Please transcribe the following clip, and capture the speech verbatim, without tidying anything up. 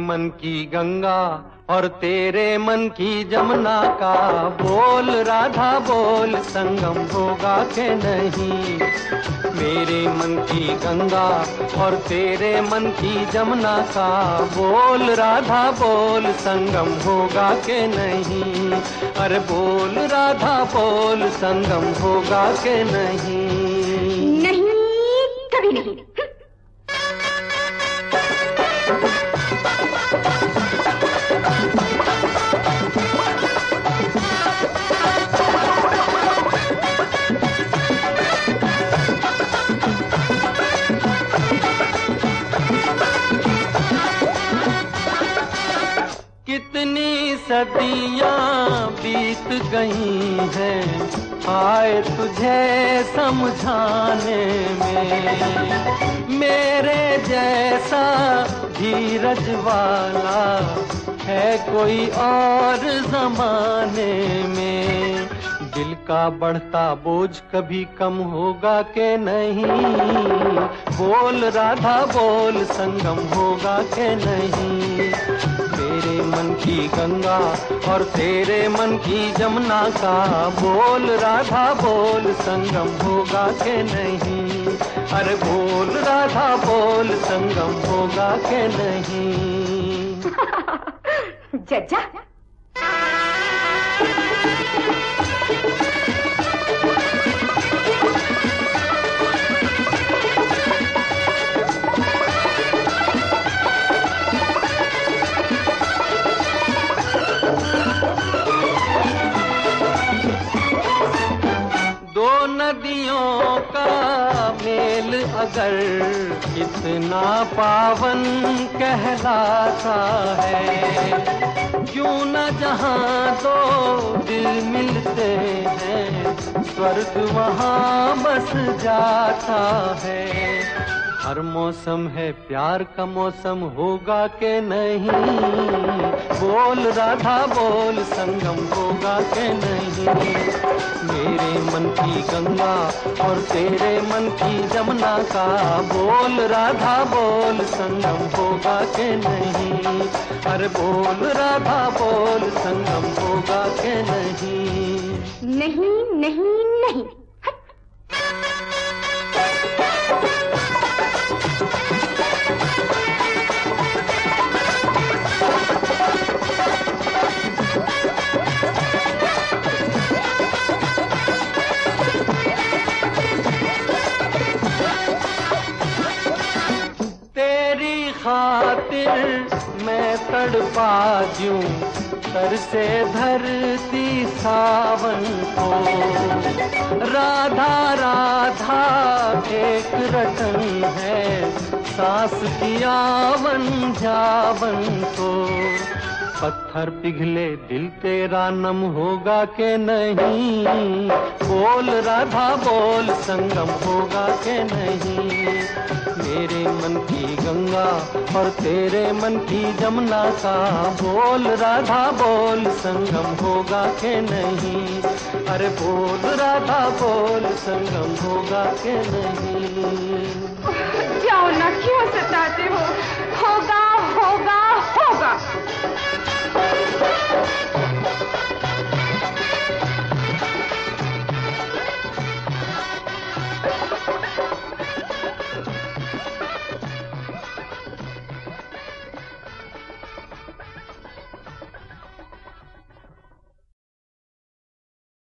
मन की गंगा और तेरे मन की जमुना का बोल राधा बोल, संगम होगा के नहीं। मेरे मन की गंगा और तेरे मन की जमुना का बोल राधा बोल, संगम होगा के नहीं। अरे बोल राधा बोल, संगम होगा के नहीं। नहीं, कभी नहीं। कितनी सदियां बीत गई हैं आए तुझे समझाने में। मेरे जैसा धीरज वाला है कोई और जमाने में। दिल का बढ़ता बोझ कभी कम होगा के नहीं। बोल राधा बोल, संगम होगा के नहीं। मेरे मन की गंगा और तेरे मन की जमुना का बोल राधा बोल, संगम होगा के नहीं। अरे बोल राधा बोल, संगम होगा के नहीं। जज्जा नदियों का मेल अगर कितना पावन कहलाता है, क्यों न जहाँ दो दिल मिलते हैं स्वर्ग वहाँ बस जाता है। हर मौसम है प्यार का मौसम होगा के नहीं। बोल राधा बोल, संगम होगा के नहीं। मेरे मन की गंगा और तेरे मन की जमुना का बोल राधा बोल, संगम होगा के नहीं। अरे बोल राधा बोल, संगम होगा के नहीं। नहीं नहीं नहीं। खातिर मैं तड़पा दूं तरसे धरती सावन को। राधा राधा एक रटन है सांस की आवन जावन को। पत्थर पिघले दिल तेरा नम होगा के नहीं। बोल राधा बोल, संगम होगा के नहीं। मेरे मन की गंगा और तेरे मन की जमुना का बोल राधा बोल, संगम होगा के नहीं। अरे बोल राधा बोल, संगम होगा के नहीं। जाओ ना, क्यों सताते हो? होगा होगा होगा।